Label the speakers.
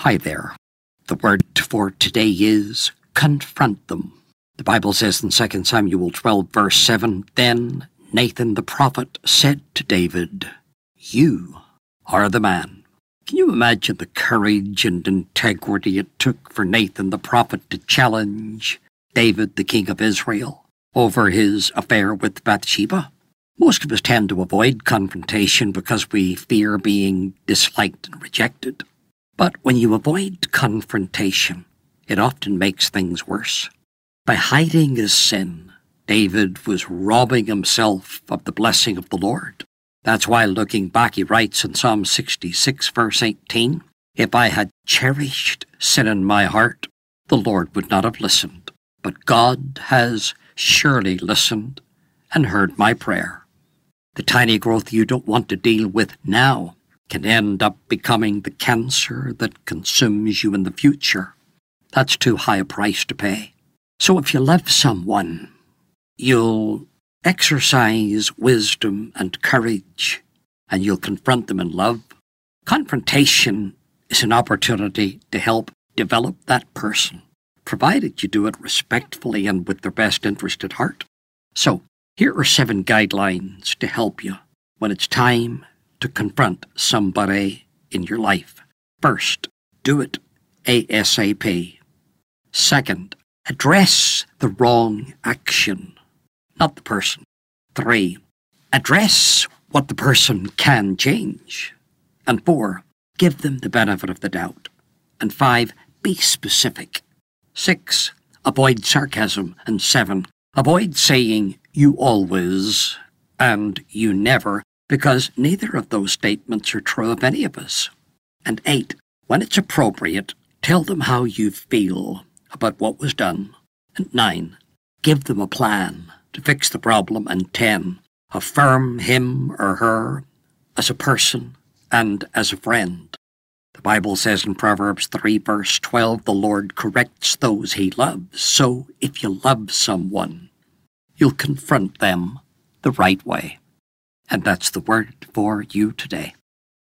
Speaker 1: Hi there. The word for today is confront them. The Bible says in 2 Samuel 12, verse 7, Then Nathan the prophet said to David, You are the man. Can you imagine the courage and integrity it took for Nathan the prophet to challenge David, the king of Israel, over his affair with Bathsheba? Most of us tend to avoid confrontation because we fear being disliked and rejected. But when you avoid confrontation, it often makes things worse. By hiding his sin, David was robbing himself of the blessing of the Lord. That's why, looking back, he writes in Psalm 66, verse 18, If I had cherished sin in my heart, the Lord would not have listened. But God has surely listened and heard my prayer. The tiny growth you don't want to deal with now can end up becoming the cancer that consumes you in the future. That's too high a price to pay. So if you love someone, you'll exercise wisdom and courage, and you'll confront them in love. Confrontation is an opportunity to help develop that person, provided you do it respectfully and with their best interest at heart. So, here are 7 guidelines to help you when it's time to confront somebody in your life. First, do it ASAP. Second, address the wrong action, not the person. 3, address what the person can change. And 4, give them the benefit of the doubt. And 5, be specific. 6, avoid sarcasm. And 7, avoid saying you always and you never, because neither of those statements are true of any of us. And 8, when it's appropriate, tell them how you feel about what was done. And 9, give them a plan to fix the problem. And 10, affirm him or her as a person and as a friend. The Bible says in Proverbs 3, verse 12, the Lord corrects those he loves. So if you love someone, you'll confront them the right way. And that's the word for you today.